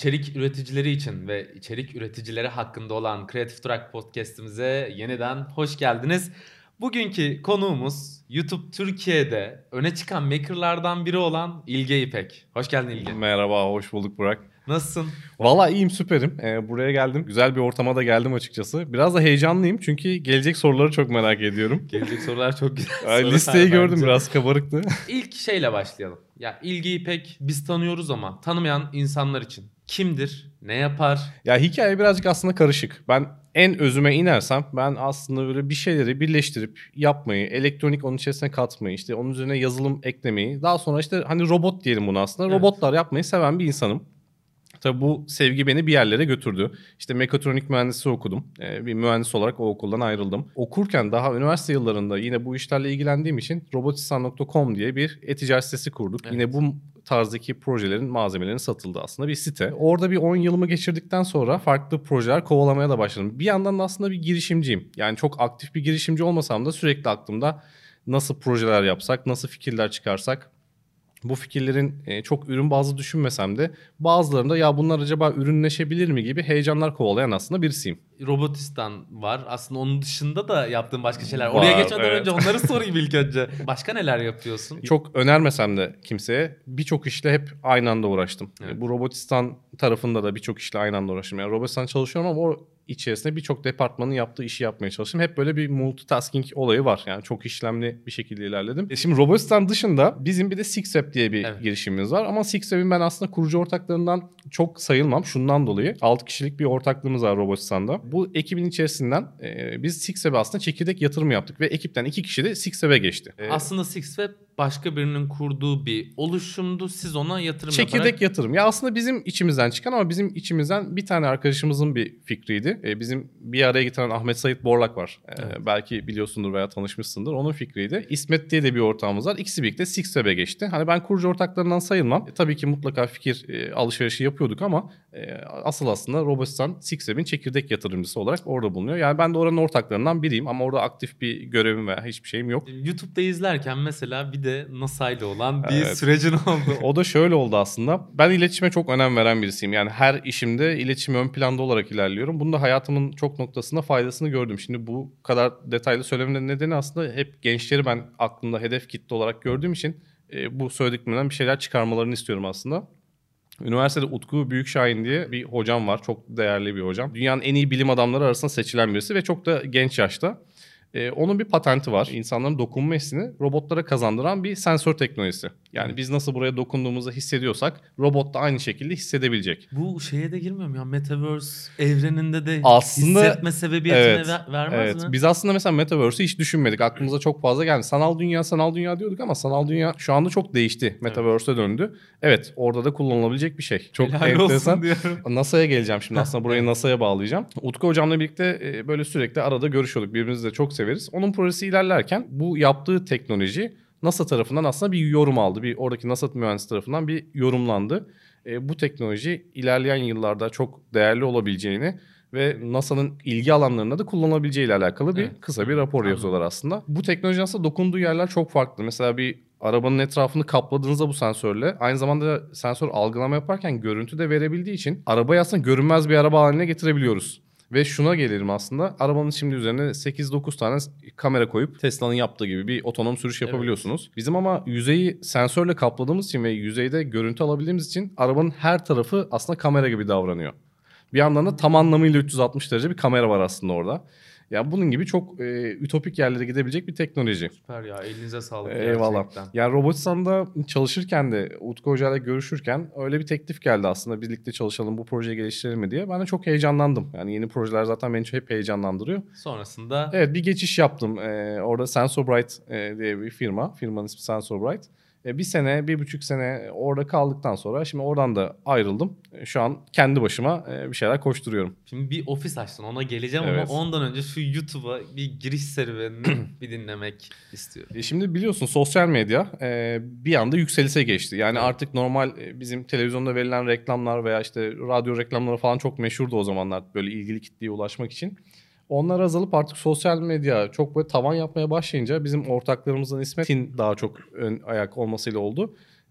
içerik üreticileri için ve içerik üreticileri hakkında olan Creative Track podcast'imize yeniden hoş geldiniz. Bugünkü konuğumuz YouTube Türkiye'de öne çıkan makerlardan biri olan İlge İpek. Hoş geldin İlge. Merhaba, hoş bulduk Burak. Nasılsın? Vallahi iyiyim, süperim. Buraya geldim. Güzel bir ortama da geldim açıkçası. Biraz da heyecanlıyım çünkü gelecek soruları çok merak ediyorum. Gelecek sorular çok güzel sorular Listeyi gördüm, bence. biraz kabarıktı. İlk şeyle başlayalım. Ya İlge İpek biz tanıyoruz ama tanımayan insanlar için kimdir? Ne yapar? Ya hikaye birazcık aslında karışık. Ben en özüme inersem ben aslında böyle bir şeyleri birleştirip yapmayı, elektronik onun içerisine katmayı, işte onun üzerine yazılım eklemeyi, daha sonra işte hani robot diyelim bunu aslında. Evet. Robotlar yapmayı seven bir insanım. Tabii bu sevgi beni bir yerlere götürdü. İşte mekatronik mühendisliği okudum. Bir mühendis olarak o okuldan ayrıldım. Okurken daha üniversite yıllarında yine bu işlerle ilgilendiğim için robotistan.com diye bir e-ticaret sitesi kurduk. Evet. Yine bu tarzdaki projelerin malzemelerin satıldığı aslında bir site. Orada bir 10 yılımı geçirdikten sonra farklı projeler kovalamaya da başladım. Bir yandan da aslında bir girişimciyim. Yani çok aktif bir girişimci olmasam da sürekli aklımda nasıl projeler yapsak, nasıl fikirler çıkarsak. Bu fikirlerin çok ürün bazlı düşünmesem de bazılarında ya bunlar acaba ürünleşebilir mi gibi heyecanlar kovalayan aslında birisiyim. Robotistan var. Aslında onun dışında da yaptığın başka şeyler. Var, Oraya geçmeden evet. önce onları sorayım ilk önce. Başka neler yapıyorsun? Çok önermesem de kimseye birçok işle hep aynı anda uğraştım. Evet. Bu Robotistan tarafında da birçok işle aynı anda uğraştım. Yani Robotistan çalışıyorum ama o içerisinde birçok departmanın yaptığı işi yapmaya çalıştım. Hep böyle bir multitasking olayı var. Yani çok işlemli bir şekilde ilerledim. Şimdi Robotistan dışında bizim bir de SixWeb diye bir girişimimiz var. Ama SixWeb'in ben aslında kurucu ortaklarından çok sayılmam. Şundan dolayı 6 kişilik bir ortaklığımız var Robotistan'da. Bu ekibin içerisinden biz SixWeb'e aslında çekirdek yatırım yaptık. Ve ekipten 2 kişi de SixWeb'e geçti. Aslında SixWeb başka birinin kurduğu bir oluşumdu. Siz ona yatırım Çekirdek yaparak... yatırım. Ya aslında bizim içimizden çıkan ama bizim içimizden bir tane arkadaşımızın bir fikriydi. Bizim bir araya getiren Ahmet Sait Borlak var. Evet. Belki biliyorsundur veya tanışmışsındır. Onun fikriydi. İsmet diye de bir ortağımız var. İkisi birlikte SixWeb'e geçti. Hani ben kurucu ortaklarından sayılmam. Tabii ki mutlaka fikir alışverişi yapıyorduk ama asıl aslında Robotistan SixWeb'in çekirdek yatırımcısı olarak orada bulunuyor. Yani ben de oranın ortaklarından biriyim ama orada aktif bir görevim veya hiçbir şeyim yok. YouTube'da izlerken mesela bir de NASA ile olan bir Evet. sürecin oldu. O da şöyle oldu aslında. Ben iletişime çok önem veren birisiyim. Yani her işimde iletişim ön planda olarak ilerliyorum. Bunda hayatımın çok noktasında faydasını gördüm. Şimdi bu kadar detaylı söylemenin nedeni aslında hep gençleri ben aklımda hedef kitle olarak gördüğüm için bu söylediklerimden bir şeyler çıkarmalarını istiyorum aslında. Üniversitede Utku Büyükşahin diye bir hocam var. Çok değerli bir hocam. Dünyanın en iyi bilim adamları arasında seçilen birisi ve çok da genç yaşta. Onun bir patenti var. İnsanların dokunma hissini robotlara kazandıran bir sensör teknolojisi. Yani biz nasıl buraya dokunduğumuzu hissediyorsak robot da aynı şekilde hissedebilecek. Bu şeye de girmiyor mu ya? Metaverse evreninde de Aslında, hissetme sebebiyetini evet, vermez mi? Biz aslında mesela Metaverse'ü hiç düşünmedik. Aklımıza çok fazla geldi. Sanal dünya diyorduk ama sanal dünya şu anda çok değişti. Metaverse'e döndü. Evet, orada da kullanılabilecek bir şey. Çok Helal enteresan. olsun diyorum. NASA'ya geleceğim şimdi. Aslında burayı NASA'ya bağlayacağım. Utku hocamla birlikte böyle sürekli arada görüşüyorduk. Birbirimizi de çok severiz. Onun projesi ilerlerken bu yaptığı teknoloji NASA tarafından aslında bir yorum aldı. Oradaki NASA mühendisi tarafından bir yorumlandı. Bu teknoloji ilerleyen yıllarda çok değerli olabileceğini ve NASA'nın ilgi alanlarında da kullanılabileceği ile alakalı bir kısa bir rapor yazıyorlar aslında. Bu teknoloji aslında dokunduğu yerler çok farklı. Mesela bir arabanın etrafını kapladığınızda bu sensörle aynı zamanda sensör algılama yaparken görüntü de verebildiği için arabayı aslında görünmez bir araba haline getirebiliyoruz. Ve şuna gelelim aslında. Arabanın şimdi üzerine 8-9 tane kamera koyup Tesla'nın yaptığı gibi bir otonom sürüş yapabiliyorsunuz. Evet. Bizim ama yüzeyi sensörle kapladığımız için ve yüzeyde görüntü alabildiğimiz için arabanın her tarafı aslında kamera gibi davranıyor. Bir yandan da tam anlamıyla 360 derece bir kamera var aslında orada. Yani bunun gibi çok ütopik yerlere gidebilecek bir teknoloji. Süper ya, elinize sağlık Eyvallah. gerçekten. Yani Robotistan'da çalışırken de Utku Hoca'yla görüşürken öyle bir teklif geldi aslında, birlikte çalışalım, bu projeyi geliştirelim mi diye. Ben de çok heyecanlandım. Yani yeni projeler zaten beni hep heyecanlandırıyor. Sonrasında... Evet, bir geçiş yaptım. Orada Sensobright diye bir firma. Firmanın ismi Sensobright. Bir sene, 1,5 sene orada kaldıktan sonra şimdi oradan da ayrıldım. Şu an kendi başıma bir şeyler koşturuyorum. Şimdi bir ofis açtın, ona geleceğim Evet. ama ondan önce şu YouTube'a bir giriş serüvenini bir dinlemek istiyorum. Şimdi biliyorsun sosyal medya bir anda yükselişe geçti. Yani artık normal bizim televizyonda verilen reklamlar veya işte radyo reklamları falan çok meşhurdu o zamanlar, böyle ilgili kitleye ulaşmak için. Onlar azalıp artık sosyal medya çok böyle tavan yapmaya başlayınca bizim ortaklarımızın İsmet'in daha çok ön ayak olmasıyla oldu.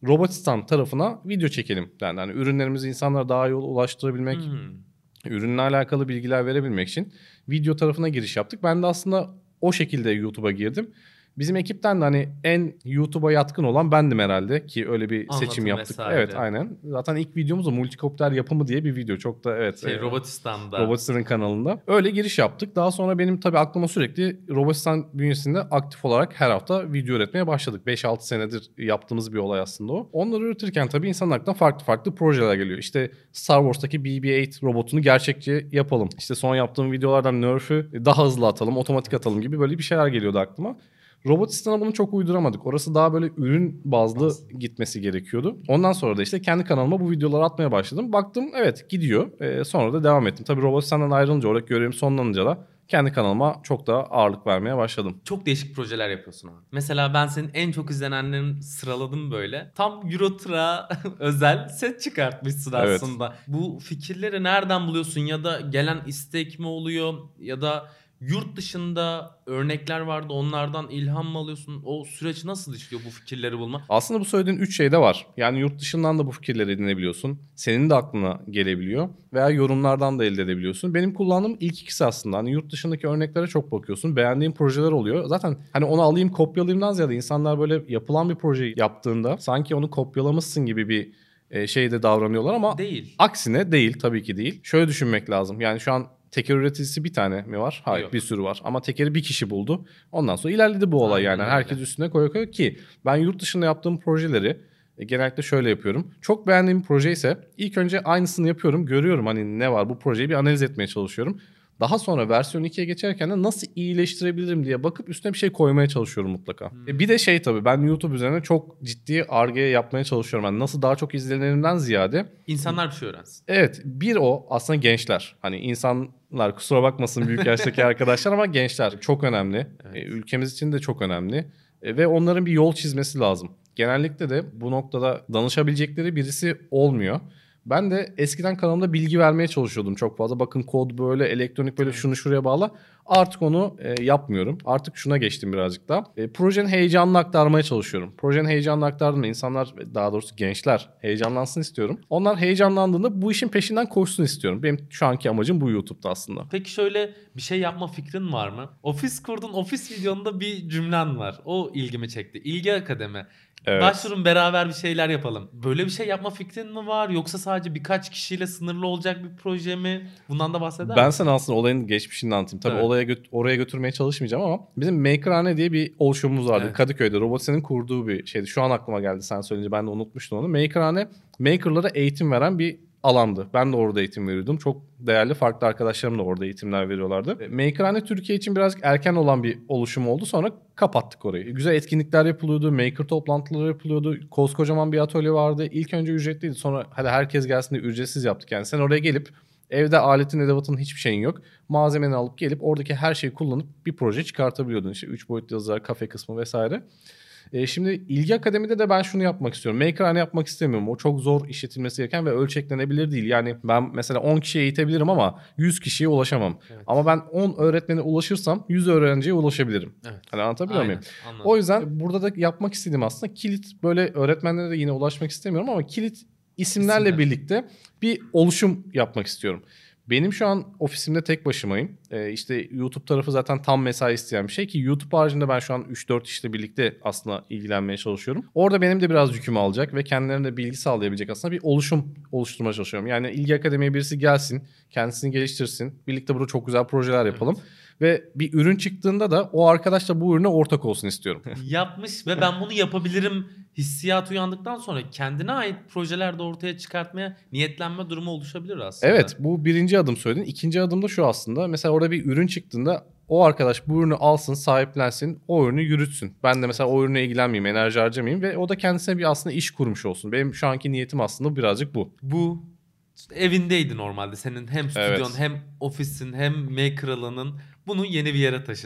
Robotistan tarafına video çekelim dendi. Yani ürünlerimizi insanlara daha iyi ulaştırabilmek, ürünle alakalı bilgiler verebilmek için video tarafına giriş yaptık. Ben de aslında o şekilde YouTube'a girdim. Bizim ekipten de hani en YouTube'a yatkın olan bendim herhalde ki öyle bir Anlatım seçim yaptık. vesaire. Evet, aynen. Zaten ilk videomuz da multikopter yapımı diye bir video. Çok da evet. Robotistan'da. Robotistan'ın kanalında. Öyle giriş yaptık. Daha sonra benim tabii aklıma sürekli Robotistan bünyesinde aktif olarak her hafta video üretmeye başladık. 5-6 senedir yaptığımız bir olay aslında o. Onları üretirken tabii insanın aklına farklı projeler geliyor. İşte Star Wars'taki BB-8 robotunu gerçekçi yapalım. İşte son yaptığım videolardan Nerf'ü daha hızlı atalım, otomatik atalım gibi böyle bir şeyler geliyordu aklıma. Robotistan'a bunu çok uyduramadık. Orası daha böyle ürün bazlı gitmesi gerekiyordu. Ondan sonra da işte kendi kanalıma bu videoları atmaya başladım. Baktım evet gidiyor. Sonra da devam ettim. Tabii Robotistan'dan ayrılınca, oradaki görevim sonlanınca da kendi kanalıma çok daha ağırlık vermeye başladım. Çok değişik projeler yapıyorsun abi. Mesela ben senin en çok izlenenlerini sıraladım böyle. Tam Euro Truck'a özel set çıkartmışsın Evet. aslında. Bu fikirleri nereden buluyorsun ya da gelen istek mi oluyor ya da yurt dışında örnekler vardı onlardan ilham mı alıyorsun? O süreç nasıl işliyor bu fikirleri bulma? Aslında bu söylediğin 3 şey de var. Yani yurt dışından da bu fikirleri edinebiliyorsun. Senin de aklına gelebiliyor. Veya yorumlardan da elde edebiliyorsun. Benim kullandığım ilk ikisi aslında. Hani yurt dışındaki örneklere çok bakıyorsun. Beğendiğin projeler oluyor. Zaten hani onu alayım kopyalayayımdan ziyade insanlar böyle yapılan bir projeyi yaptığında sanki onu kopyalamışsın gibi bir şeyde davranıyorlar ama Değil. aksine değil, tabii ki değil. Şöyle düşünmek lazım. Yani şu an teker üreticisi bir tane mi var? Hayır, Yok. bir sürü var. Ama tekeri bir kişi buldu. Ondan sonra ilerledi bu olay. Aynen Yani öyle. herkes üstüne koyuyor ki ben yurt dışında yaptığım projeleri genellikle şöyle yapıyorum. Çok beğendiğim bir proje ise ilk önce aynısını yapıyorum. Görüyorum hani ne var, bu projeyi bir analiz etmeye çalışıyorum. Daha sonra versiyon 2'ye geçerken de nasıl iyileştirebilirim diye bakıp üstüne bir şey koymaya çalışıyorum mutlaka. Bir de şey tabii, ben YouTube üzerine çok ciddi Ar-Ge yapmaya çalışıyorum. Yani nasıl daha çok izlenerimden ziyade. İnsanlar bir şey öğrensin. Evet, bir o aslında gençler. Hani insanlar kusura bakmasın büyük yaştaki arkadaşlar ama gençler çok önemli. Evet. Ülkemiz için de çok önemli. Ve onların bir yol çizmesi lazım. Genellikle de bu noktada danışabilecekleri birisi olmuyor. Ben de eskiden kanalımda bilgi vermeye çalışıyordum çok fazla. Bakın kod böyle, elektronik böyle, şunu şuraya bağla. Artık onu yapmıyorum. Artık şuna geçtim birazcık daha. Projenin heyecanını aktarmaya çalışıyorum. Projenin heyecanını aktardığımda insanlar, daha doğrusu gençler heyecanlansın istiyorum. Onlar heyecanlandığında bu işin peşinden koşsun istiyorum. Benim şu anki amacım bu YouTube'da aslında. Peki şöyle bir şey yapma fikrin var mı? Ofis kurdun, ofis videonda bir cümlen var. O ilgimi çekti. İlgi Akademi. Evet. Başvurun, beraber bir şeyler yapalım. Böyle bir şey yapma fikrin mi var? Yoksa sadece birkaç kişiyle sınırlı olacak bir proje mi? Bundan da bahseder Ben misin? sana aslında olayın geçmişini anlatayım. Tabii Evet. oraya götürmeye çalışmayacağım ama bizim Makerhane diye bir oluşumumuz vardı. Evet. Kadıköy'de Robotisan'ın kurduğu bir şeydi. Şu an aklıma geldi sen söyleyince, ben de unutmuştum onu. Makerhane, makerlara eğitim veren bir alandı. Ben de orada eğitim veriyordum. Çok değerli farklı arkadaşlarım da orada eğitimler veriyorlardı. Makerhane Türkiye için birazcık erken olan bir oluşum oldu. Sonra kapattık orayı. Güzel etkinlikler yapılıyordu. Maker toplantıları yapılıyordu. Koskocaman bir atölye vardı. İlk önce ücretliydi. Sonra hadi herkes gelsin diye ücretsiz yaptık. Yani sen oraya gelip evde aletin edevatın hiçbir şeyin yok. Malzemeni alıp gelip oradaki her şeyi kullanıp bir proje çıkartabiliyordun. İşte 3 boyutlu yazılar, kafe kısmı vesaire. Şimdi İlgi Akademi'de de ben şunu yapmak istiyorum. Makerhane yapmak istemiyorum. O çok zor işletilmesi gereken ve ölçeklenebilir değil. Yani ben mesela 10 kişiye eğitebilirim ama 100 kişiye ulaşamam. Evet. Ama ben 10 öğretmene ulaşırsam 100 öğrenciye ulaşabilirim. Evet. Hani anlatabiliyor Aynen, muyum? anladım. O yüzden burada da yapmak istediğim aslında kilit, böyle öğretmenlere de yine ulaşmak istemiyorum ama kilit isimlerle İsimler. birlikte bir oluşum yapmak istiyorum. Benim şu an ofisimde tek başımayım. İşte YouTube tarafı zaten tam mesai isteyen bir şey ki YouTube haricinde ben şu an 3-4 işle birlikte aslında ilgilenmeye çalışıyorum. Orada benim de biraz yükümü alacak ve kendilerine de bilgi sağlayabilecek aslında bir oluşum oluşturmaya çalışıyorum. Yani İlgi Akademi'ye birisi gelsin, kendisini geliştirsin. Birlikte burada çok güzel projeler yapalım. Evet. Ve bir ürün çıktığında da o arkadaş da bu ürüne ortak olsun istiyorum. Yapmış ve ben bunu yapabilirim hissiyatı uyandıktan sonra kendine ait projeler de ortaya çıkartmaya niyetlenme durumu oluşabilir aslında. Evet, bu birinci adım söyledin. İkinci adım da şu aslında. Mesela orada bir ürün çıktığında o arkadaş bu ürünü alsın, sahiplensin, o ürünü yürütsün. Ben de mesela o ürüne ilgilenmeyeyim, enerji harcamayayım ve o da kendisine bir aslında iş kurmuş olsun. Benim şu anki niyetim aslında birazcık bu. Bu evindeydi normalde. Senin hem stüdyon Evet. hem ofisin hem maker alanın. Bunu yeni bir yere taşıdın.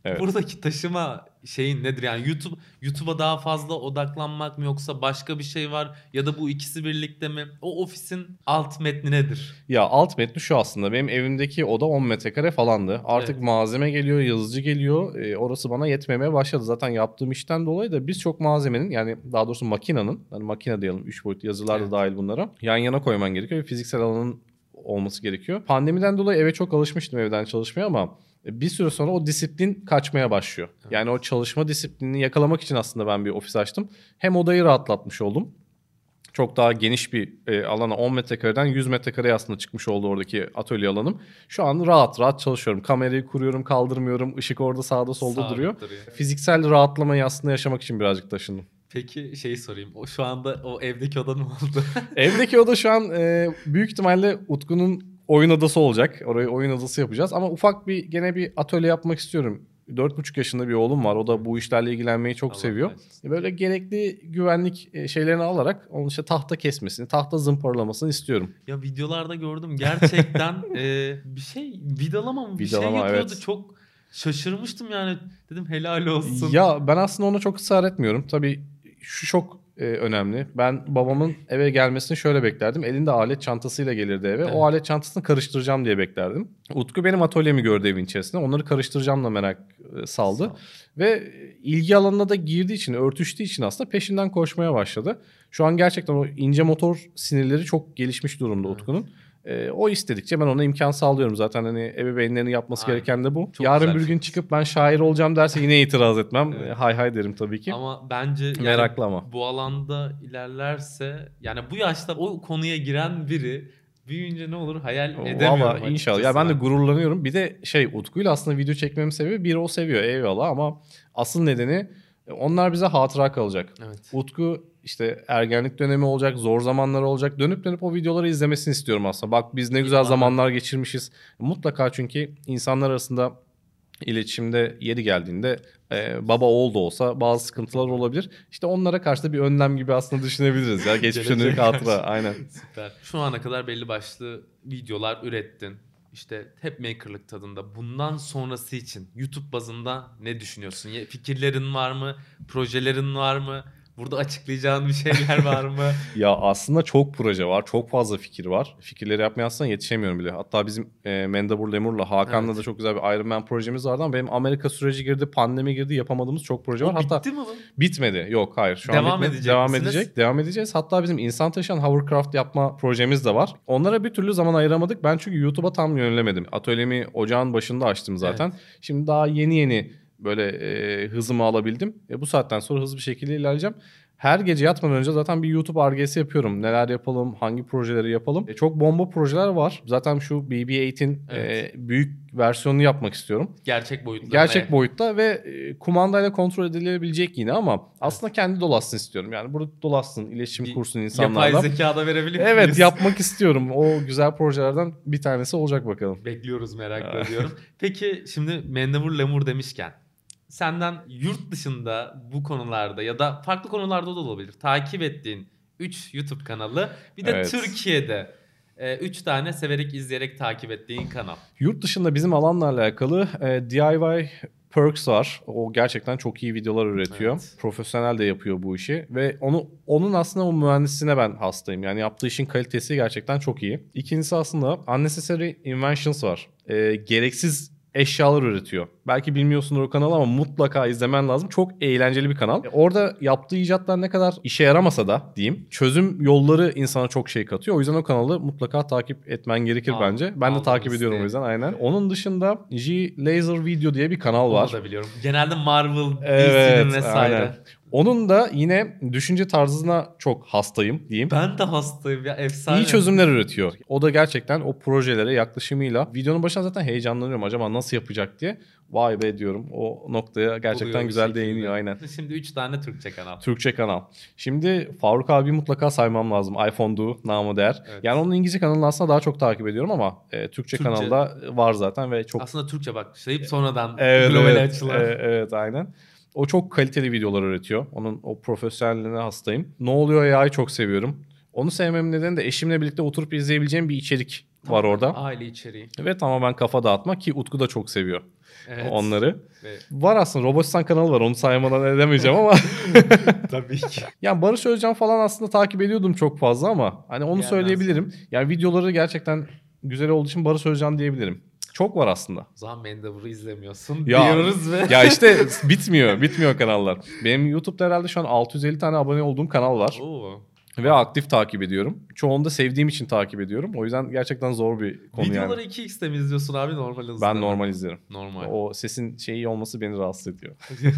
Evet. Buradaki taşıma şeyin nedir? Yani YouTube'a daha fazla odaklanmak mı yoksa başka bir şey var ya da bu ikisi birlikte mi? O ofisin alt metni nedir? Ya alt metni şu aslında. Benim evimdeki oda 10 metrekare falandı. Artık Evet. malzeme geliyor, yazıcı geliyor. Orası bana yetmemeye başladı. Zaten yaptığım işten dolayı da birçok malzemenin, yani daha doğrusu makinenin, hani makine diyelim 3 boyutlu yazılar da Evet. dahil bunlara, yan yana koyman gerekiyor ve fiziksel alanın olması gerekiyor. Pandemiden dolayı eve çok alışmıştım evden çalışmaya ama bir süre sonra o disiplin kaçmaya başlıyor. Evet. Yani o çalışma disiplinini yakalamak için aslında ben bir ofis açtım. Hem odayı rahatlatmış oldum. Çok daha geniş bir alana, 10 metrekareden 100 metrekareye aslında çıkmış oldu oradaki atölye alanım. Şu an rahat rahat çalışıyorum. Kamerayı kuruyorum, kaldırmıyorum. Işık orada sağda solda Sabit duruyor. duruyor. Fiziksel rahatlamayı aslında yaşamak için birazcık taşındım. Peki şeyi sorayım. O şu anda o evdeki oda ne oldu? Evdeki oda şu an büyük ihtimalle Utku'nun oyun odası olacak. Orayı oyun odası yapacağız. Ama ufak gene bir atölye yapmak istiyorum. 4,5 yaşında bir oğlum var. O da bu işlerle ilgilenmeyi çok Allah seviyor. bağışlasın. Böyle gerekli güvenlik şeylerini alarak onun işte tahta kesmesini, tahta zımparalamasını istiyorum. Ya videolarda gördüm gerçekten bir şey vidalama mı bir şey Vidalama, yapıyordu. evet. Çok şaşırmıştım yani. Dedim helal olsun. Ya ben aslında ona çok ısrar etmiyorum. Tabii şu çok önemli. Ben babamın eve gelmesini şöyle beklerdim. Elinde alet çantasıyla gelirdi eve. Evet. O alet çantasını karıştıracağım diye beklerdim. Utku benim atölyemi gördü evin içerisinde. Onları karıştıracağımla merak saldı. Sağ ol. Ve ilgi alanına da girdiği için, örtüştüğü için aslında peşinden koşmaya başladı. Şu an gerçekten o ince motor sinirleri çok gelişmiş durumda Evet. Utku'nun. O istedikçe ben ona imkan sağlıyorum. Zaten hani ebeveynlerin yapması Aynen. gereken de bu. Çok Yarın güzel bir bir gün şey. çıkıp ben şair olacağım derse yine itiraz etmem. Evet. Hay hay derim tabii ki. Ama bence yani Meraklı ama. bu alanda ilerlerse yani bu yaşta o konuya giren biri büyüyünce ne olur hayal edemiyorum Valla inşallah. Ya açıkçası ben de ben. gururlanıyorum. Bir de Utku'yla aslında video çekmemin sebebi, bir o seviyor eyvallah ama asıl nedeni onlar bize hatıra kalacak. Evet. Utku işte ergenlik dönemi olacak, zor zamanlar olacak. Dönüp dönüp o videoları izlemesini istiyorum aslında. Bak biz ne güzel İnanılmaz. zamanlar geçirmişiz. Mutlaka, çünkü insanlar arasında iletişimde yeri geldiğinde baba oğul da olsa bazı sıkıntılar olabilir. İşte onlara karşı da bir önlem gibi aslında düşünebiliriz ya. Geçmiş Geleceğe dönük hatıra. karşı. Aynen. Süper. Şu ana kadar belli başlı videolar ürettin. İşte hep makerlık tadında. Bundan sonrası için YouTube bazında ne düşünüyorsun? Fikirlerin var mı? Projelerin var mı? Burada açıklayacağın bir şeyler var mı? Ya aslında çok proje var. Çok fazla fikir var. Fikirleri yapmaya aslında yetişemiyorum bile. Hatta bizim Mendebur Lemur'la Hakan'la Evet. da çok güzel bir Iron Man projemiz vardı ama benim Amerika süreci girdi, pandemi girdi, yapamadığımız çok proje var. O Hatta bitti mi bu? bitmedi. Yok, hayır. Şu an Devam bitmedi. edecek Devam misiniz? edecek. Devam edeceğiz. Hatta bizim insan taşıyan hovercraft yapma projemiz de var. Onlara bir türlü zaman ayıramadık. Ben çünkü YouTube'a tam yönelemedim. Atölyemi ocağın başında açtım zaten. Şimdi daha yeni böyle hızımı alabildim. Bu saatten sonra hızlı bir şekilde ilerleyeceğim. Her gece yatmadan önce zaten bir YouTube Ar-Ge'si yapıyorum. Neler yapalım, hangi projeleri yapalım. Çok bomba projeler var. Zaten şu BB-8'in Evet. büyük versiyonunu yapmak istiyorum. Gerçek boyutlu. Gerçek boyutta ve kumandayla kontrol edilebilecek yine ama aslında kendi dolaşsın istiyorum. Yani burada dolaşsın, iletişim kursun insanlarla. Yapay zekada verebiliyor Evet, muyuz? yapmak istiyorum. O güzel projelerden bir tanesi olacak bakalım. Bekliyoruz, merakla ediyorum. Peki şimdi Mendebur Lemur demişken senden yurt dışında bu konularda ya da farklı konularda da olabilir takip ettiğin 3 YouTube kanalı, bir de Evet. Türkiye'de 3 tane severek izleyerek takip ettiğin kanal. Yurt dışında bizim alanla alakalı DIY Perks var. O gerçekten çok iyi videolar üretiyor. Evet. Profesyonel de yapıyor bu işi ve onun aslında o mühendisliğine ben hastayım. Yani yaptığı işin kalitesi gerçekten çok iyi. İkincisi aslında Unnecessary Inventions var. Gereksiz eşyalar üretiyor. Belki bilmiyorsundur o kanalı ama mutlaka izlemen lazım. Çok eğlenceli bir kanal. Orada yaptığı icatlar ne kadar işe yaramasa da diyeyim, çözüm yolları insana çok şey katıyor. O yüzden o kanalı mutlaka takip etmen gerekir bence. Ben de takip ediyorum o yüzden, aynen. Onun dışında G Laser Video diye bir kanal var. Onu da biliyorum. Genelde Marvel, Evet, DC'nin vesaire. aynen. Onun da yine düşünce tarzına çok hastayım diyeyim. Ben de hastayım ya, efsane. İyi çözümler üretiyor. O da gerçekten o projelere yaklaşımıyla videonun başına zaten heyecanlanıyorum. Acaba nasıl yapacak diye. Vay be diyorum. O noktaya gerçekten Buluyor bir güzel şekilde. değiniyor, aynen. Şimdi 3 tane Türkçe kanal. Türkçe kanal. Şimdi Faruk abi mutlaka saymam lazım. iPhone Do namı değer. Evet. Yani onun İngilizce kanalını aslında daha çok takip ediyorum ama Türkçe kanalda var zaten ve çok... Aslında Türkçe başlayıp sonradan Evet, globale açılan. evet, aynen. O çok kaliteli videolar üretiyor. Onun o profesyonelliğine hastayım. Ne oluyor ya'yı çok seviyorum. Onu sevmemin nedeni de eşimle birlikte oturup izleyebileceğim bir içerik var orada. Aile içeriği. Ve tamamen kafa dağıtma ki Utku da çok seviyor onları. Evet. Var aslında Robotistan kanalı var, onu saymadan edemeyeceğim ama. Tabii ki. Yani Barış Özcan falan aslında takip ediyordum çok fazla ama hani onu Yerden söyleyebilirim. Yani videoları gerçekten güzel olduğu için Barış Özcan diyebilirim. Çok var aslında. O zaman Mendebur'u izlemiyorsun Ya, diyoruz ve... Ya işte bitmiyor kanallar. Benim YouTube'da herhalde şu an 650 tane abone olduğum kanal var. Oo. Ve aktif takip ediyorum. Çoğunu da sevdiğim için takip ediyorum. O yüzden gerçekten zor bir konu Videoları yani. 2x'te mi izliyorsun abi, normal hızda Ben mı? normal izlerim. Normal. O sesin şeyi olması beni rahatsız ediyor.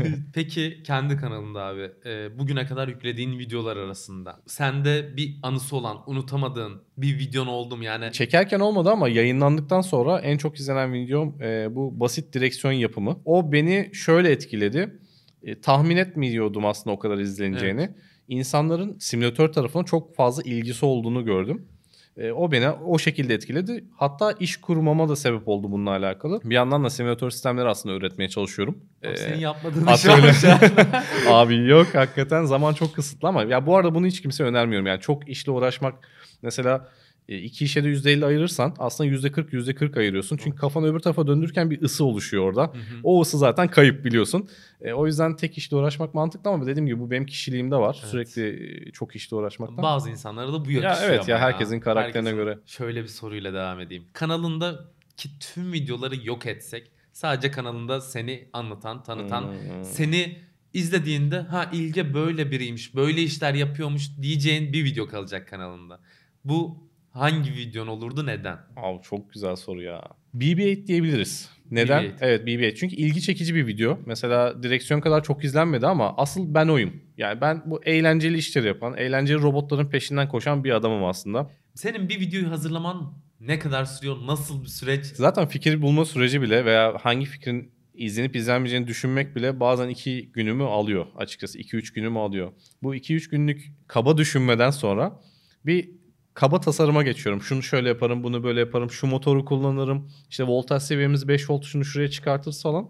Peki kendi kanalında abi bugüne kadar yüklediğin videolar arasında sende bir anısı olan, unutamadığın bir videon oldu mu yani? Çekerken olmadı ama yayınlandıktan sonra en çok izlenen videom bu basit direksiyon yapımı. O beni şöyle etkiledi. Tahmin etmiyordum aslında o kadar izleneceğini. Evet. İnsanların simülatör tarafına çok fazla ilgisi olduğunu gördüm. O beni o şekilde etkiledi. Hatta iş kurmama da sebep oldu bununla alakalı. Bir yandan da simülatör sistemleri aslında öğretmeye çalışıyorum. Abi senin yapmadığın at iş öyle. olmuş yani. Abi yok, hakikaten zaman çok kısıtlı ama ya bu arada bunu hiç kimseye önermiyorum. Yani çok işle uğraşmak, mesela iki işe de %50 ayırırsan aslında %40 ayırıyorsun. Çünkü kafanı öbür tarafa döndürürken bir ısı oluşuyor orada. O ısı zaten kayıp, biliyorsun. O yüzden tek işle uğraşmak mantıklı ama dediğim gibi bu benim kişiliğimde var. Evet. Sürekli çok işle uğraşmaktan. Bazı insanlara da bu yakışıyor Ya evet ama ya, herkesin karakterine Herkesin. göre. Şöyle bir soruyla devam edeyim. Kanalındaki tüm videoları yok etsek, sadece kanalında seni anlatan, tanıtan, seni izlediğinde ha İlge böyle biriymiş, böyle işler yapıyormuş diyeceğin bir video kalacak kanalında. Bu hangi videon olurdu, neden? Abi çok güzel soru ya. BB-8 diyebiliriz. Neden? BB-8. Evet, BB-8. Çünkü ilgi çekici bir video. Mesela direksiyon kadar çok izlenmedi ama asıl ben oyum. Yani ben bu eğlenceli işleri yapan, eğlenceli robotların peşinden koşan bir adamım aslında. Senin bir videoyu hazırlaman ne kadar sürüyor? Nasıl bir süreç? Zaten fikir bulma süreci bile veya hangi fikrin izlenip izlenmeyeceğini düşünmek bile bazen 2 günümü alıyor açıkçası. 2-3 günümü alıyor. Bu 2-3 günlük kaba düşünmeden sonra bir kaba tasarıma geçiyorum. Şunu şöyle yaparım, bunu böyle yaparım, şu motoru kullanırım. İşte voltaj seviyemizi 5 volt, şunu şuraya çıkartırız falan.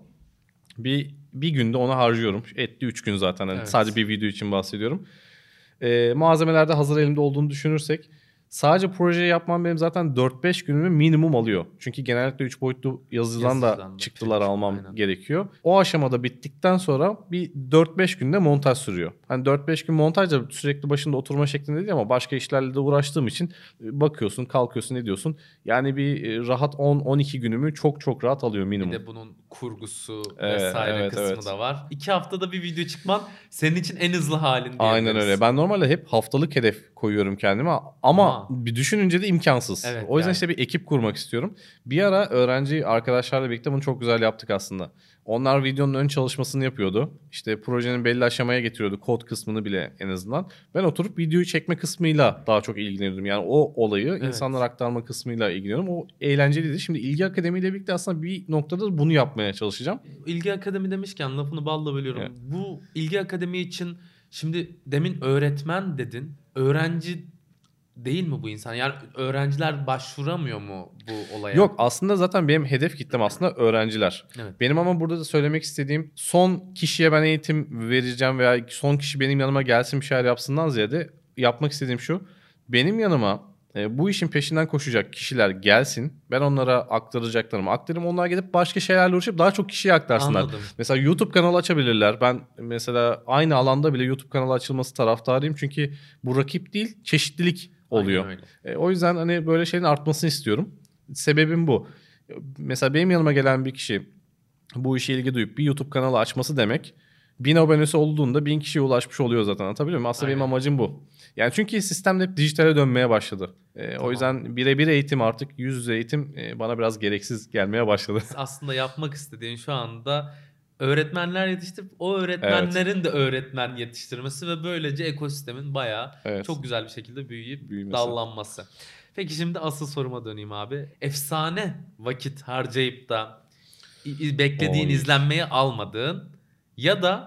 Bir günde ona harcıyorum. Etti 3 gün zaten. Yani Evet. sadece bir video için bahsediyorum. Malzemeler de hazır elimde olduğunu düşünürsek sadece projeyi yapmam benim zaten 4-5 günümü minimum alıyor. Çünkü genellikle 3 boyutlu yazıdan da Yazıcıdan da çıktılar print, almam aynen. gerekiyor. O aşamada bittikten sonra bir 4-5 günde montaj sürüyor. Hani 4-5 gün montaj da sürekli başında oturma şeklinde değil ama başka işlerle de uğraştığım için bakıyorsun, kalkıyorsun, ne diyorsun? Yani bir rahat 10-12 günümü çok rahat alıyor minimum. Bir de bunun kurgusu Evet, vesaire evet, kısmı evet. da var. 2 haftada bir video çıkman senin için en hızlı halin diyebiliriz. Aynen öyle. Ben normalde hep haftalık hedef koyuyorum kendime ama bir düşününce de imkansız. Evet, o yüzden yani. işte bir ekip kurmak istiyorum. Bir ara öğrenci arkadaşlarla birlikte bunu çok güzel yaptık aslında. Onlar videonun ön çalışmasını yapıyordu. İşte projenin belli aşamaya getiriyordu. Kod kısmını bile en azından. Ben oturup videoyu çekme kısmıyla daha çok ilgileniyordum. Yani o olayı insanlara aktarma kısmıyla ilgileniyorum. O eğlenceliydi. Şimdi İlgi Akademi ile birlikte aslında bir noktada bunu yapmaya çalışacağım. İlgi Akademi demişken lafını balla bölüyorum. Evet. Bu İlgi Akademi için şimdi demin öğretmen dedin. Öğrenci değil mi bu insan? Yani öğrenciler başvuramıyor mu bu olaya? Yok, aslında zaten benim hedef kitlem aslında öğrenciler. Evet. Benim ama burada da söylemek istediğim, son kişiye ben eğitim vereceğim veya son kişi benim yanıma gelsin bir şeyler yapsından ziyade yapmak istediğim şu. Benim yanıma bu işin peşinden koşacak kişiler gelsin. Ben onlara aktaracaklarımı aktarayım. Onlar gidip başka şeylerle uğraşıp daha çok kişiye aktarsınlar. Anladım. Mesela YouTube kanalı açabilirler. Ben mesela aynı alanda bile YouTube kanalı açılması taraftarıyım. Çünkü bu rakip değil, çeşitlilik oluyor. Aynen öyle. O yüzden hani böyle şeylerin artmasını istiyorum. Sebebim bu. Mesela benim yanıma gelen bir kişi bu işe ilgi duyup bir YouTube kanalı açması demek 1000 abonesi olduğunda 1000 kişiye ulaşmış oluyor zaten, anlatabiliyor muyum? Aslında benim Aynen. amacım bu. Yani çünkü sistem hep dijitale dönmeye başladı. Tamam. O yüzden birebir eğitim, artık yüz yüze eğitim bana biraz gereksiz gelmeye başladı. Aslında yapmak istediğin şu anda öğretmenler yetiştirip o öğretmenlerin de öğretmen yetiştirmesi ve böylece ekosistemin bayağı çok güzel bir şekilde büyüyüp dallanması. Peki şimdi asıl soruma döneyim abi. Efsane vakit harcayıp da beklediğin izlenmeyi almadığın ya da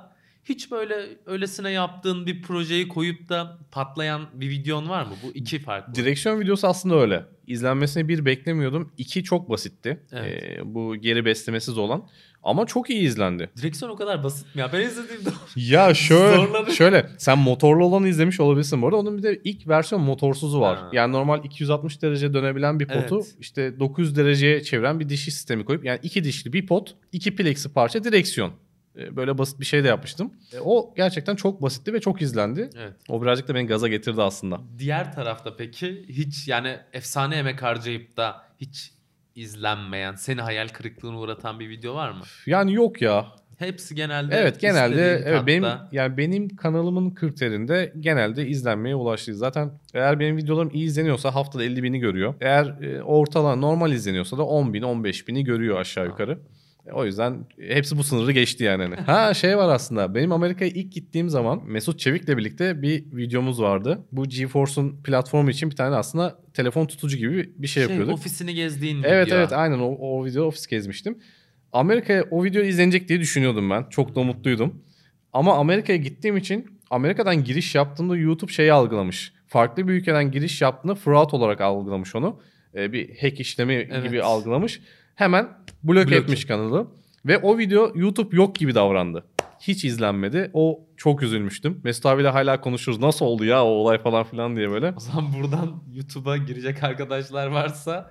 Hiç böyle öylesine yaptığın bir projeyi koyup da patlayan bir videon var mı? Bu iki farklı. Direksiyon videosu aslında öyle. İzlenmesini bir beklemiyordum. 2 çok basitti. Evet. Bu geri beslemesiz olan. Ama çok iyi izlendi. Direksiyon o kadar basit mi ya? Ben izlediğimde Ya Zorladı. şöyle sen motorlu olanı izlemiş olabilirsin bu arada. Onun bir de ilk versiyon motorsuzu var. Ha. Yani normal 260 derece dönebilen bir potu Evet. işte 900 dereceye çeviren bir dişli sistemi koyup yani 2 dişli bir pot, 2 plexi parça direksiyon. Böyle basit bir şey de yapmıştım. O gerçekten çok basitti ve çok izlendi. Evet. O birazcık da beni gaza getirdi aslında. Diğer tarafta peki hiç yani efsane emek harcayıp da hiç izlenmeyen, seni hayal kırıklığına uğratan bir video var mı? Yani yok ya. Hepsi genelde Evet genelde istediğin evet tatta. benim kanalımın kriterinde genelde izlenmeye ulaştı. Zaten eğer benim videolarım iyi izleniyorsa haftada 50 bini görüyor. Eğer ortalama normal izleniyorsa da 10 bin 15 bini görüyor aşağı yukarı. O yüzden hepsi bu sınırı geçti yani. Ha şey var aslında. Benim Amerika'ya ilk gittiğim zaman Mesut Çevik'le birlikte bir videomuz vardı. Bu GeForce'un platformu için bir tane aslında telefon tutucu gibi bir şey yapıyorduk. Ofisini gezdiğin Evet video. evet aynen o videoda ofis gezmiştim. Amerika'ya o video izlenecek diye düşünüyordum ben. Çok da umutluydum. Ama Amerika'ya gittiğim için Amerika'dan giriş yaptığımda YouTube şeyi algılamış. Farklı bir ülkeden giriş yaptığında fraud olarak algılamış onu. Bir hack işlemi Evet. gibi algılamış. Hemen bloke etmiş kanalı. Ve o video YouTube yok gibi davrandı. Hiç izlenmedi. O çok üzülmüştüm. Mesut abiyle hala konuşuruz. Nasıl oldu ya o olay falan filan diye böyle. O zaman buradan YouTube'a girecek arkadaşlar varsa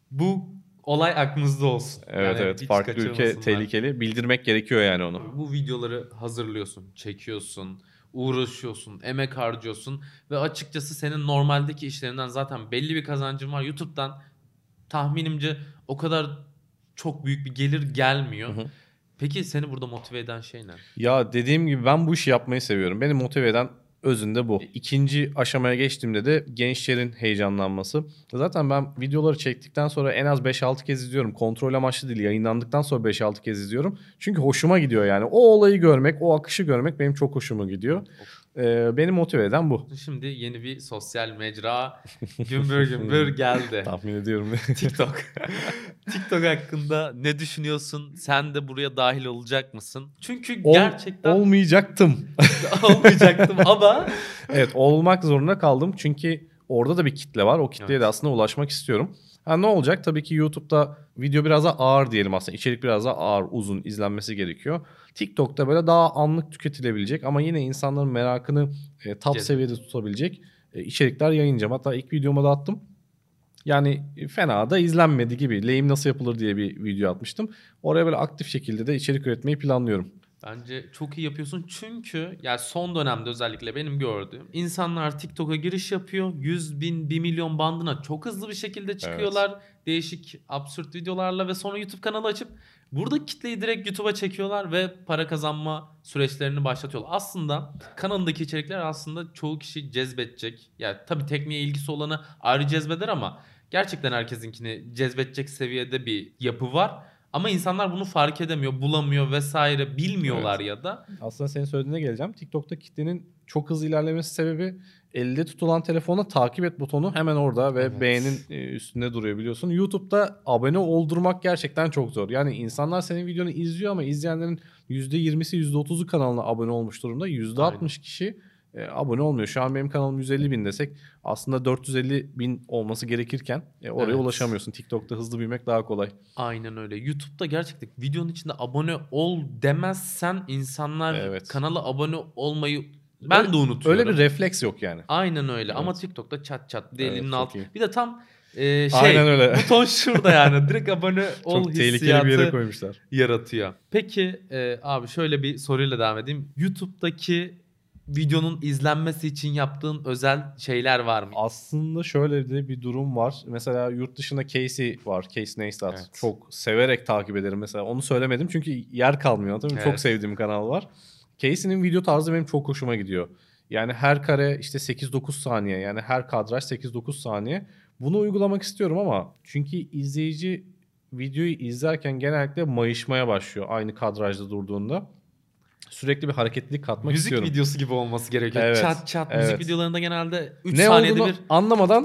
bu olay aklınızda olsun. Evet Yani evet hiç farklı ülke kaçırmasınlar. tehlikeli. Bildirmek gerekiyor yani onu. Bu videoları hazırlıyorsun, çekiyorsun, uğraşıyorsun, emek harcıyorsun ve açıkçası senin normaldeki işlerinden zaten belli bir kazancın var. YouTube'dan tahminimce o kadar çok büyük bir gelir gelmiyor. Hı hı. Peki seni burada motive eden şey ne? Ya dediğim gibi ben bu işi yapmayı seviyorum. Beni motive eden özünde bu. İkinci aşamaya geçtiğimde de gençlerin heyecanlanması. Zaten ben videoları çektikten sonra en az 5-6 kez izliyorum. Kontrol amaçlı değil. Yayınlandıktan sonra 5-6 kez izliyorum. Çünkü hoşuma gidiyor yani. O olayı görmek, o akışı görmek benim çok hoşuma gidiyor. Beni motive eden bu. Şimdi yeni bir sosyal mecra gümbür gümbür geldi. Tahmin ediyorum. TikTok. TikTok hakkında ne düşünüyorsun? Sen de buraya dahil olacak mısın? Çünkü gerçekten Olmayacaktım. olmayacaktım ama Evet olmak zorunda kaldım. Çünkü orada da bir kitle var. O kitleye de aslında ulaşmak istiyorum. Ha, ne olacak? Tabii ki YouTube'da video biraz daha ağır diyelim aslında. İçerik biraz daha ağır, uzun izlenmesi gerekiyor. TikTok'ta böyle daha anlık tüketilebilecek ama yine insanların merakını top Cezbedecek. seviyede tutabilecek içerikler yayınlayacağım. Hatta ilk videoma da attım. Yani fena da izlenmedi gibi. Lehim nasıl yapılır diye bir video atmıştım. Oraya böyle aktif şekilde de içerik üretmeyi planlıyorum. bence çok iyi yapıyorsun. Çünkü yani son dönemde özellikle benim gördüğüm insanlar TikTok'a giriş yapıyor. 100 bin, 1 milyon bandına çok hızlı bir şekilde çıkıyorlar. Değişik absürt videolarla ve sonra YouTube kanalı açıp buradaki kitleyi direkt YouTube'a çekiyorlar ve para kazanma süreçlerini başlatıyorlar. Aslında kanalındaki içerikler aslında çoğu kişi cezbedecek. Yani tabii tekniğe ilgisi olanı ayrı cezbeder ama gerçekten herkesinkini cezbedecek seviyede bir yapı var. Ama insanlar bunu fark edemiyor, bulamıyor vesaire, bilmiyorlar ya da. Aslında senin söylediğine geleceğim. TikTok'ta kitlenin çok hızlı ilerlemesi sebebi elde tutulan telefonda takip et butonu hemen orada ve Evet. beğenin üstünde duruyor biliyorsun. YouTube'da abone oldurmak gerçekten çok zor. Yani insanlar senin videonu izliyor ama izleyenlerin %20'si %30'u kanalına abone olmuş durumda. %60 kişi abone olmuyor. Şu an benim kanalım 150 bin desek aslında 450 bin olması gerekirken oraya Evet. ulaşamıyorsun. TikTok'ta hızlı büyümek daha kolay. Aynen öyle. YouTube'da gerçekten videonun içinde abone ol demezsen insanlar Evet. kanala abone olmayı ben de unutuyorum. Öyle bir refleks yok yani. Aynen öyle ama Evet. TikTok'ta çat çat bir de Evet, elinin çok altı. iyi. Bir de tam Aynen öyle. buton şurada yani direkt abone ol Çok tehlikeli hissiyatı bir yere koymuşlar. yaratıyor. Peki abi şöyle bir soruyla devam edeyim. YouTube'daki videonun izlenmesi için yaptığın özel şeyler var mı? Aslında şöyle de bir durum var. Mesela yurt dışında Casey var. Casey Neistat. Evet. Çok severek takip ederim mesela. Onu söylemedim çünkü yer kalmıyor. Tabii Evet. çok sevdiğim kanal var. Casey'nin video tarzı benim çok hoşuma gidiyor. Yani her kare işte 8-9 saniye. Yani her kadraj 8-9 saniye. Bunu uygulamak istiyorum ama çünkü izleyici videoyu izlerken genellikle mayışmaya başlıyor aynı kadrajda durduğunda. Sürekli bir hareketlilik katmak Müzik istiyorum. videosu gibi olması gerekiyor. Evet, Çat çat evet. müzik videolarında genelde 3 Ne saniyede olduğunu bir anlamadan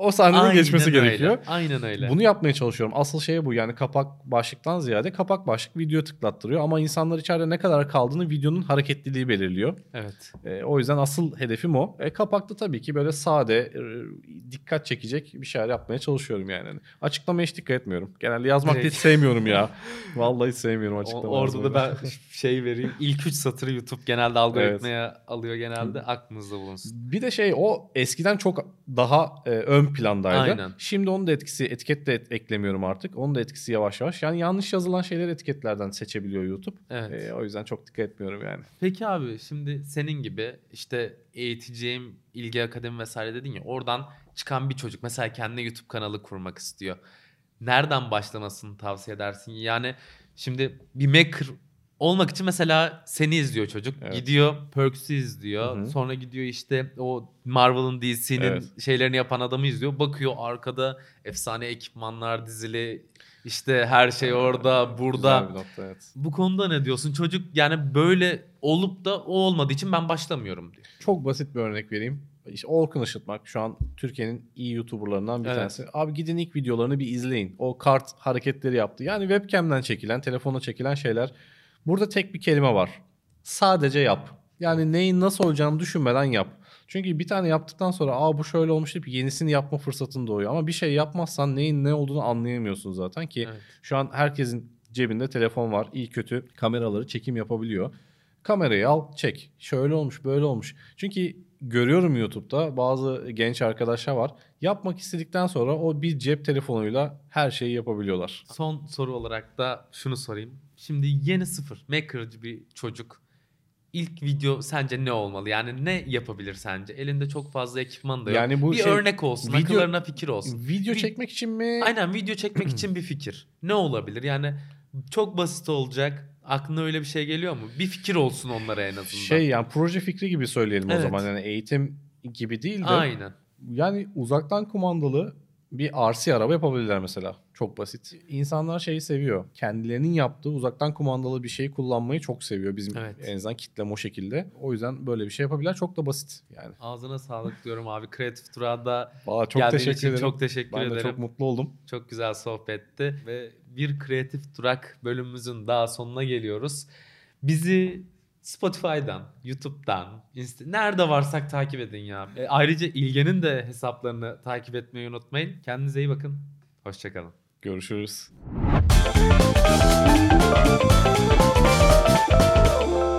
o sahnenin geçmesi Aynen öyle, gerekiyor. Aynen öyle. Bunu yapmaya çalışıyorum. Asıl şey bu, yani kapak başlıktan ziyade kapak başlık video tıklattırıyor. Ama insanlar içeride ne kadar kaldığını videonun hareketliliği belirliyor. Evet. O yüzden asıl hedefim o. Kapakta tabii ki böyle sade, dikkat çekecek bir şeyler yapmaya çalışıyorum yani. Hani açıklamaya hiç dikkat etmiyorum. Genelde yazmak da hiç Direkt. sevmiyorum ya. Vallahi hiç sevmiyorum açıklama Orada da yazmayı. ben şey vereyim. İlk 3 satırı YouTube genelde algoritmaya alıyor genelde. Aklınızda bulunsun. Bir de o eskiden çok daha ön plandaydı. Aynen. Şimdi onun da etkisi, etiket de eklemiyorum artık. Onun da etkisi yavaş yavaş. Yani yanlış yazılan şeyleri etiketlerden seçebiliyor YouTube. Evet. O yüzden çok dikkat etmiyorum yani. Peki abi şimdi senin gibi işte eğiteceğim ilgi akademi vesaire dedin ya, oradan çıkan bir çocuk mesela kendine YouTube kanalı kurmak istiyor. Nereden başlamasını tavsiye edersin? Yani şimdi bir maker olmak için mesela seni izliyor çocuk. Evet. Gidiyor Perks'ü izliyor. Hı hı. Sonra gidiyor işte o Marvel'ın, DC'nin Evet. şeylerini yapan adamı izliyor. Bakıyor arkada efsane ekipmanlar dizili. İşte her şey orada, burada. Güzel bir nokta, evet. Bu konuda ne diyorsun? Çocuk yani böyle olup da o olmadığı için ben başlamıyorum diyor. Çok basit bir örnek vereyim. İşte Orkun Işıtmak şu an Türkiye'nin iyi YouTuber'larından bir Evet. tanesi. Abi gidin ilk videolarını bir izleyin. O kart hareketleri yaptı. Yani webcam'den çekilen, telefonla çekilen şeyler. Burada tek bir kelime var. Sadece yap. Yani neyin nasıl olacağını düşünmeden yap. Çünkü bir tane yaptıktan sonra bu şöyle olmuş deyip yenisini yapma fırsatın doğuyor. Ama bir şey yapmazsan neyin ne olduğunu anlayamıyorsun zaten ki Evet. şu an herkesin cebinde telefon var. İyi kötü kameraları çekim yapabiliyor. Kamerayı al, çek. Şöyle olmuş, böyle olmuş. Çünkü görüyorum YouTube'da bazı genç arkadaşlar var. Yapmak istedikten sonra o bir cep telefonuyla her şeyi yapabiliyorlar. Son soru olarak da şunu sorayım. Şimdi yeni sıfır maker'cı bir çocuk. İlk video sence ne olmalı? Yani ne yapabilir sence? Elinde çok fazla ekipman da yok. Yani bu bir örnek olsun, video- akıllarına fikir olsun. Video Bir- çekmek için mi? Aynen, video çekmek için bir fikir. Ne olabilir? Yani çok basit olacak. Aklına öyle bir şey geliyor mu? Bir fikir olsun onlara en azından. Yani proje fikri gibi söyleyelim o Evet. zaman. Yani eğitim gibi değil de. Aynen. Yani uzaktan kumandalı bir RC araba yapabilirler mesela. Çok basit. İnsanlar şeyi seviyor. Kendilerinin yaptığı uzaktan kumandalı bir şeyi kullanmayı çok seviyor. Bizim Evet. en azından kitlem o şekilde. O yüzden böyle bir şey yapabilirler. Çok da basit yani. Ağzına sağlık diyorum abi. Kreatif Tura'da Valla çok geldiğin teşekkür için ederim. çok teşekkür Ben de ederim. çok mutlu oldum. Çok güzel sohbetti ve bir Kreatif Durak bölümümüzün daha sonuna geliyoruz. Bizi Spotify'dan, YouTube'dan, nerede varsak takip edin ya. Ayrıca İlgen'in de hesaplarını takip etmeyi unutmayın. Kendinize iyi bakın. Hoşçakalın. Görüşürüz.